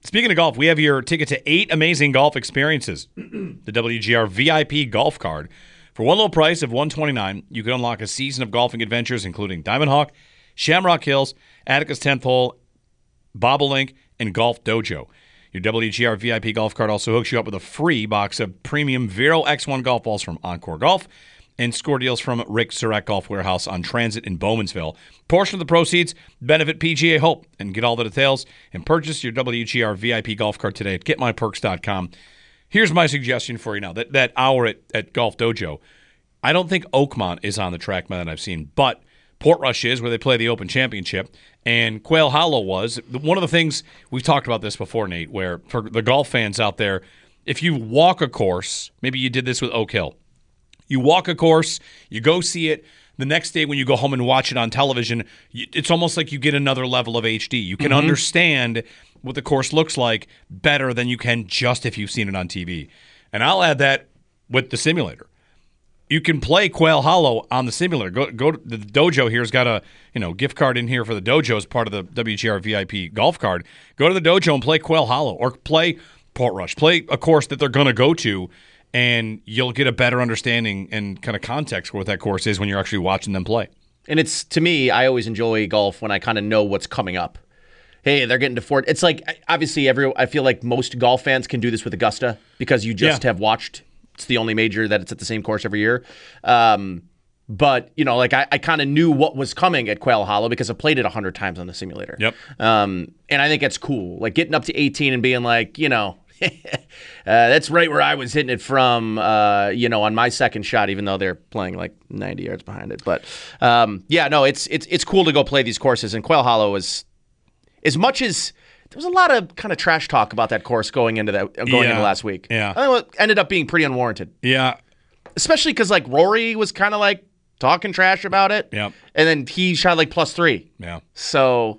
Speaking of golf, we have your ticket to eight amazing golf experiences. The W G R V I P golf card. For one low price of one hundred twenty-nine dollars, you can unlock a season of golfing adventures, including Diamond Hawk, Shamrock Hills, Atticus tenth Hole, Bobolink, and Golf Dojo. Your W G R V I P golf card also hooks you up with a free box of premium Vero X one golf balls from Encore Golf and score deals from Rick Surratt Golf Warehouse on Transit in Bowmansville. Portion of the proceeds benefit P G A Hope. And get all the details and purchase your W G R V I P golf card today at get my perks dot com. Here's my suggestion for you now. That, that hour at, at Golf Dojo, I don't think Oakmont is on the track that I've seen, but Portrush is, where they play the Open Championship, and Quail Hollow was. One of the things, we've talked about this before, Nate, where for the golf fans out there, if you walk a course, maybe you did this with Oak Hill, you walk a course, you go see it, the next day when you go home and watch it on television, it's almost like you get another level of H D. You can mm-hmm. understand what the course looks like better than you can just if you've seen it on T V. And I'll add that with the simulator. You can play Quail Hollow on the simulator. Go, go to the dojo here's got a you know gift card in here for the dojo as part of the W G R V I P golf card. Go to the dojo and play Quail Hollow or play Portrush. Play a course that they're going to go to, and you'll get a better understanding and kind of context for what that course is when you're actually watching them play. And it's, to me, I always enjoy golf when I kind of know what's coming up. Hey, they're getting to Fort. It's like, obviously, every. I feel like most golf fans can do this with Augusta because you just yeah. have watched. It's the only major that it's at the same course every year. Um, but, you know, like I, I kind of knew what was coming at Quail Hollow because I played it a hundred times on the simulator. Yep. Um, and I think it's cool. Like getting up to eighteen and being like, you know, uh, that's right where I was hitting it from, uh, you know, on my second shot, even though they're playing like ninety yards behind it. But, um, yeah, no, it's it's it's cool to go play these courses. And Quail Hollow is, as much as there was a lot of kind of trash talk about that course going into that going yeah. into last week. Yeah, I think it ended up being pretty unwarranted. Yeah, especially because like Rory was kind of like talking trash about it. Yeah, and then he shot like plus three. Yeah, so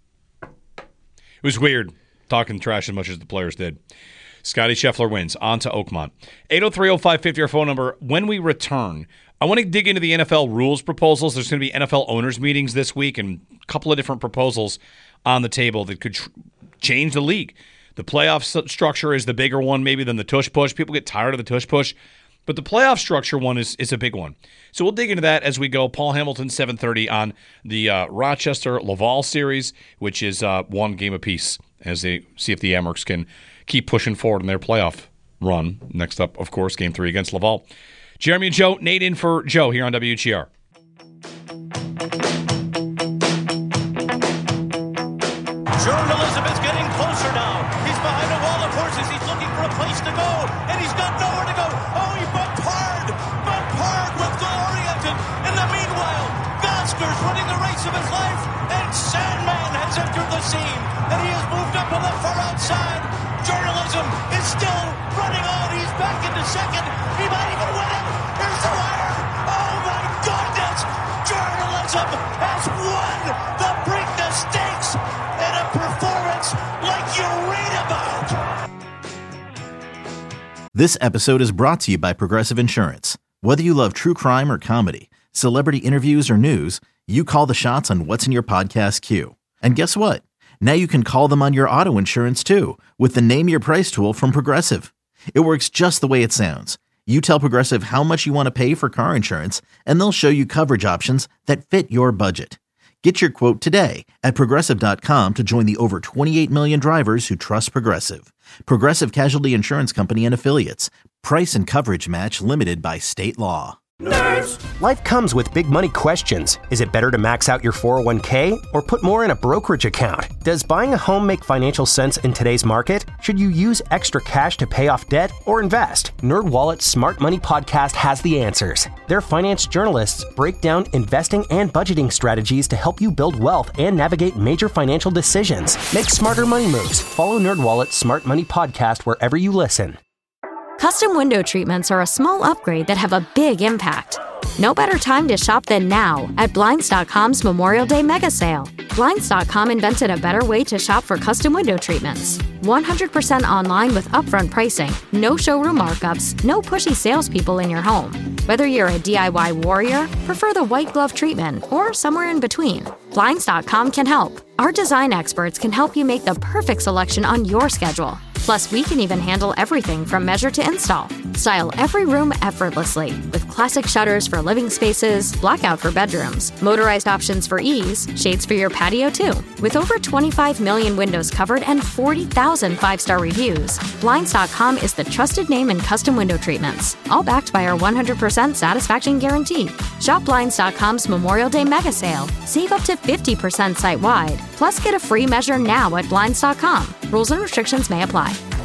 it was weird talking trash as much as the players did. Scotty Scheffler wins. On to Oakmont. eight oh three oh five five oh, our phone number. When we return, I want to dig into the N F L rules proposals. There's going to be N F L owners meetings this week and a couple of different proposals on the table that could tr- change the league. The playoff st- structure is the bigger one maybe than the tush push. People get tired of the tush push. But the playoff structure one is, is a big one. So we'll dig into that as we go. Paul Hamilton, seven thirty on the uh, Rochester-Laval series, which is uh, one game apiece as they see if the Amerks can keep pushing forward in their playoff run. Next up, of course, game three against Laval. Jeremy and Joe, Nate in for Joe here on W G R. Journalism is getting closer now. He's behind a wall of horses. He's looking for a place to go, and he's got nowhere to go. Oh, he bumped hard. Bumped hard with Glorienton. In the meanwhile, Goskers running the race of his life, and Sandman has entered the scene, and he has moved up on the far outside. Journalism is still running on. He's back into second. He might even win it. Here's the wire. Oh, my goodness. Journalism has won the Preakness Stakes in a performance like you read about. This episode is brought to you by Progressive Insurance. Whether you love true crime or comedy, celebrity interviews or news, you call the shots on what's in your podcast queue. And guess what? Now you can call them on your auto insurance too with the Name Your Price tool from Progressive. It works just the way it sounds. You tell Progressive how much you want to pay for car insurance, and they'll show you coverage options that fit your budget. Get your quote today at Progressive dot com to join the over twenty-eight million drivers who trust Progressive. Progressive Casualty Insurance Company and Affiliates. Price and coverage match limited by state law. Nerds! Life comes with big money questions. Is it better to max out your four oh one k or put more in a brokerage account? Does buying a home make financial sense in today's market? Should you use extra cash to pay off debt or invest? NerdWallet's Smart Money Podcast has the answers. Their finance journalists break down investing and budgeting strategies to help you build wealth and navigate major financial decisions. Make smarter money moves. Follow NerdWallet's Smart Money Podcast wherever you listen. Custom window treatments are a small upgrade that have a big impact. No better time to shop than now at Blinds dot com's Memorial Day mega sale. Blinds dot com invented a better way to shop for custom window treatments. one hundred percent online with upfront pricing, no showroom markups, no pushy salespeople in your home. Whether you're a D I Y warrior, prefer the white glove treatment, or somewhere in between, Blinds dot com can help. Our design experts can help you make the perfect selection on your schedule. Plus, we can even handle everything from measure to install. Style every room effortlessly with classic shutters for living spaces, blackout for bedrooms, motorized options for ease, shades for your patio too. With over twenty-five million windows covered and forty thousand five-star reviews, Blinds dot com is the trusted name in custom window treatments, all backed by our one hundred percent satisfaction guarantee. Shop Blinds dot com's Memorial Day mega sale. Save up to fifty percent site-wide. Plus, get a free measure now at Blinds dot com. Rules and restrictions may apply.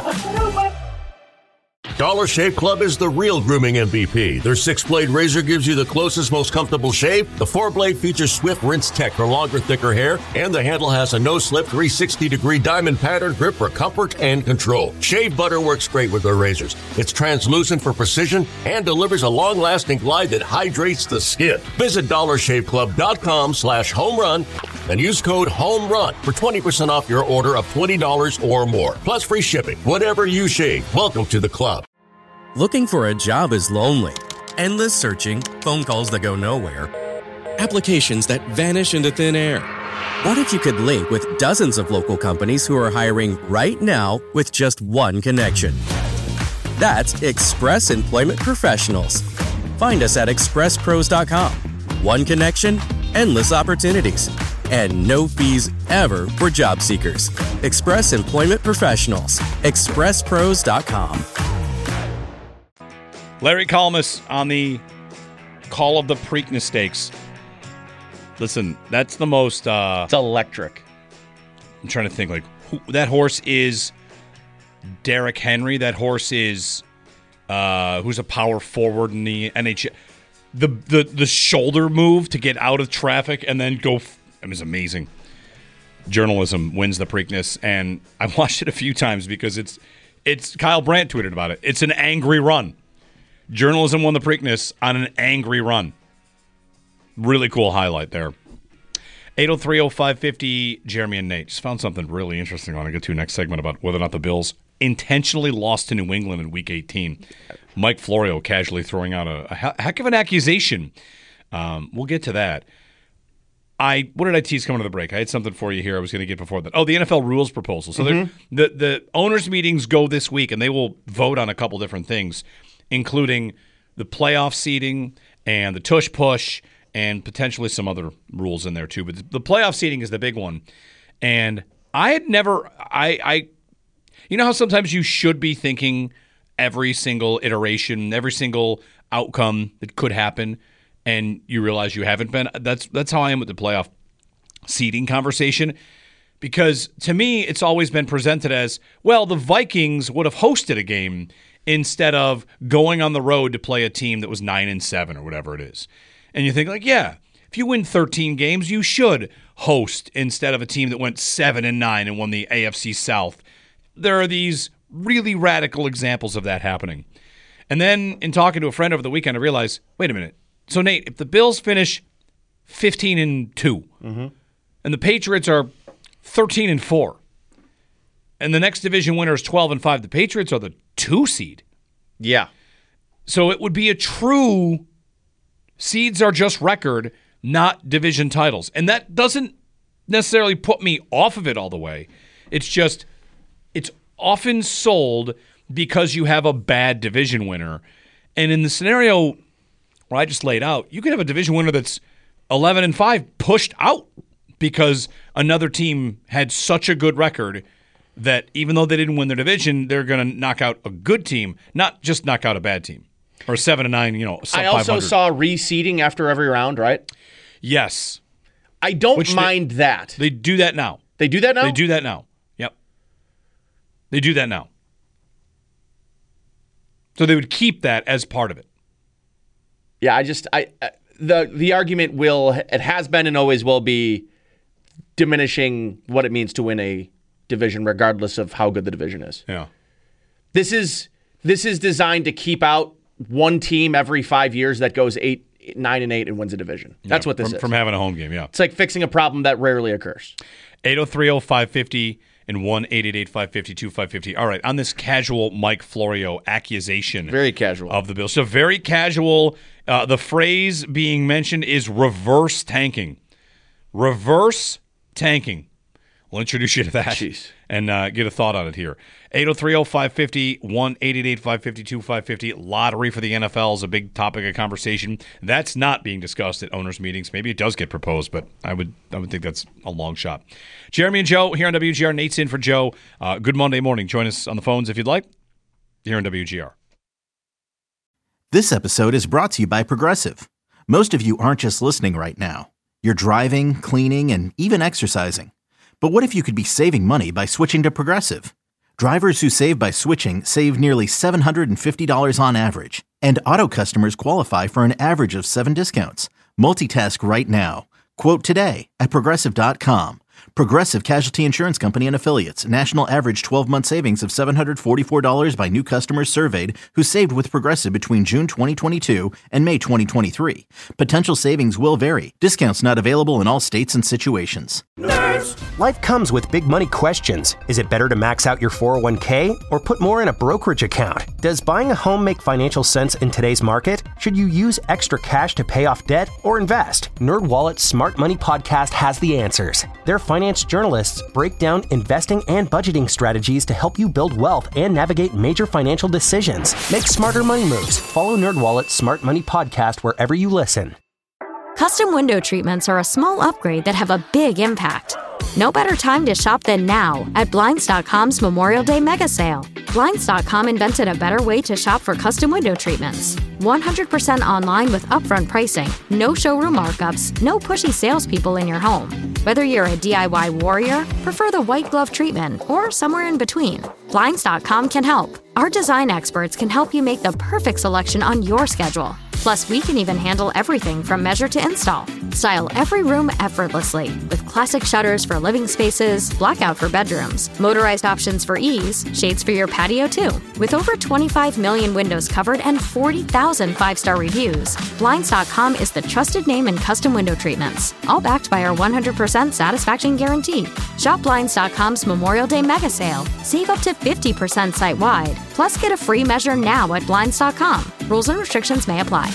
Dollar Shave Club is the real grooming M V P. Their six-blade razor gives you the closest, most comfortable shave. The four-blade features Swift Rinse Tech for longer, thicker hair. And the handle has a no-slip three sixty degree diamond pattern grip for comfort and control. Shave butter works great with their razors. It's translucent for precision and delivers a long-lasting glide that hydrates the skin. Visit dollar shave club dot com slash home run and use code HOMERUN for twenty percent off your order of twenty dollars or more. Plus free shipping. Whatever you shave, welcome to the club. Looking for a job is lonely. Endless searching, phone calls that go nowhere, applications that vanish into thin air. What if you could link with dozens of local companies who are hiring right now with just one connection? That's Express Employment Professionals. Find us at express pros dot com. One connection, endless opportunities, and no fees ever for job seekers. Express Employment Professionals. express pros dot com. Larry Kalmus on the call of the Preakness Stakes. Listen, that's the most... Uh, it's electric. I'm trying to think, like, who, that horse is Derrick Henry. That horse is... Uh, who's a power forward in the N H L. The, the, the shoulder move to get out of traffic and then go... F- it was amazing. Journalism wins the Preakness, and I watched it a few times because it's... it's Kyle Brandt tweeted about it. It's an angry run. Journalism won the Preakness on an angry run. Really cool highlight there. eight oh three oh five fifty, Jeremy and Nate. Just found something really interesting I want to get to next segment about whether or not the Bills intentionally lost to New England in Week eighteen. Mike Florio casually throwing out a, a heck of an accusation. Um, we'll get to that. I What did I tease coming to the break? I had something for you here I was going to get before that. Oh, the N F L rules proposal. So mm-hmm. the, the owners' meetings go this week, and they will vote on a couple different things, including the playoff seeding and the tush push and potentially some other rules in there too. But the playoff seeding is the big one. And I had never, I, I, you know how sometimes you should be thinking every single iteration, every single outcome that could happen, and you realize you haven't been? That's that's how I am with the playoff seeding conversation. Because to me, it's always been presented as, well, the Vikings would have hosted a game instead of going on the road to play a team that was nine and seven or whatever it is. And you think, like, yeah, if you win thirteen games, you should host instead of a team that went seven and nine and won the A F C South. There are these really radical examples of that happening. And then in talking to a friend over the weekend, I realized, wait a minute. So, Nate, if the Bills finish fifteen and two mm-hmm. and the Patriots are thirteen and four, and the next division winner is twelve and five, the Patriots are the two seed. Yeah. So it would be a true seeds are just record, not division titles. And that doesn't necessarily put me off of it all the way. It's just, it's often sold because you have a bad division winner. And in the scenario where I just laid out, you could have a division winner that's eleven and five pushed out because another team had such a good record that even though they didn't win their division, they're going to knock out a good team, not just knock out a bad team. Or seven and nine, you know, sub I also five hundred. saw reseeding after every round, right? Yes. I don't Which mind they, that. They do that now. They do that now? They do that now. Yep. They do that now. So they would keep that as part of it. Yeah, I just I the the argument will it has been and always will be diminishing what it means to win a division regardless of how good the division is. Yeah. This is this is designed to keep out one team every five years that goes eight, nine and eight and wins a division. That's yeah, what this from, is. From having a home game, yeah. It's like fixing a problem that rarely occurs. eight oh three oh five fifty and one eight eight eight five five two five five zero. All right, on this casual Mike Florio accusation. Very casual. Of the Bills. So very casual. Uh, the phrase being mentioned is reverse tanking. Reverse tanking. We'll introduce you to that Jeez. and uh, get a thought on it here. eight oh three oh five five oh, one eight eight eight five five two five five oh. Lottery for the N F L is a big topic of conversation. That's not being discussed at owners' meetings. Maybe it does get proposed, but I would I would think that's a long shot. Jeremy and Joe here on W G R. Nate's in for Joe. Uh, good Monday morning. Join us on the phones if you'd like here on W G R. This episode is brought to you by Progressive. Most of you aren't just listening right now. You're driving, cleaning, and even exercising. But what if you could be saving money by switching to Progressive? Drivers who save by switching save nearly seven hundred fifty dollars on average. And auto customers qualify for an average of seven discounts. Multitask right now. Quote today at Progressive dot com. Progressive Casualty Insurance Company and Affiliates. National average twelve-month savings of seven hundred forty-four dollars by new customers surveyed who saved with Progressive between June twenty twenty-two and May twenty twenty-three. Potential savings will vary. Discounts not available in all states and situations. Nerds! Life comes with big money questions. Is it better to max out your four oh one k or put more in a brokerage account? Does buying a home make financial sense in today's market? Should you use extra cash to pay off debt or invest? NerdWallet's Smart Money Podcast has the answers. Their finance journalists break down investing and budgeting strategies to help you build wealth and navigate major financial decisions. Make smarter money moves. Follow NerdWallet's Smart Money Podcast wherever you listen. Custom window treatments are a small upgrade that have a big impact. No better time to shop than now at Blinds dot com's Memorial Day Mega Sale. Blinds dot com invented a better way to shop for custom window treatments. one hundred percent online with upfront pricing, no showroom markups, no pushy salespeople in your home. Whether you're a D I Y warrior, prefer the white glove treatment, or somewhere in between, Blinds dot com can help. Our design experts can help you make the perfect selection on your schedule. Plus, we can even handle everything from measure to install. Style every room effortlessly with classic shutters for living spaces, blackout for bedrooms, motorized options for ease, shades for your patio too. With over twenty-five million windows covered and forty thousand five-star reviews, Blinds dot com is the trusted name in custom window treatments, all backed by our one hundred percent satisfaction guarantee. Shop Blinds dot com's Memorial Day Mega Sale. Save up to fifty percent site-wide. Plus, get a free measure now at Blinds dot com. Rules and restrictions may apply.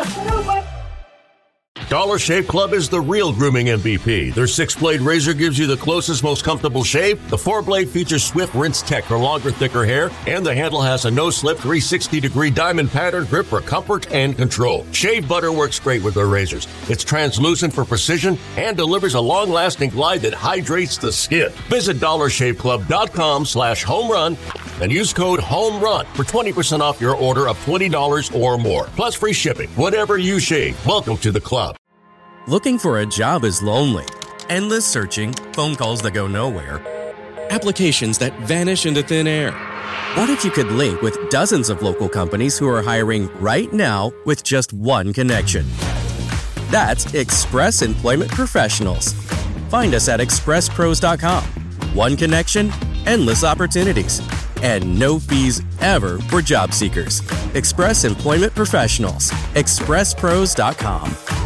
Dollar Shave Club is the real grooming M V P. Their six-blade razor gives you the closest, most comfortable shave. The four-blade features Swift Rinse Tech for longer, thicker hair. And the handle has a no-slip three hundred sixty degree diamond pattern grip for comfort and control. Shave butter works great with their razors. It's translucent for precision and delivers a long-lasting glide that hydrates the skin. Visit dollar shave club dot com slash home run and use code HOMERUN for twenty percent off your order of twenty dollars or more. Plus free shipping. Whatever you shave, welcome to the club. Looking for a job is lonely. Endless searching, phone calls that go nowhere, applications that vanish into thin air. What if you could link with dozens of local companies who are hiring right now with just one connection? That's Express Employment Professionals. Find us at express pros dot com. One connection, endless opportunities, and no fees ever for job seekers. Express Employment Professionals. express pros dot com.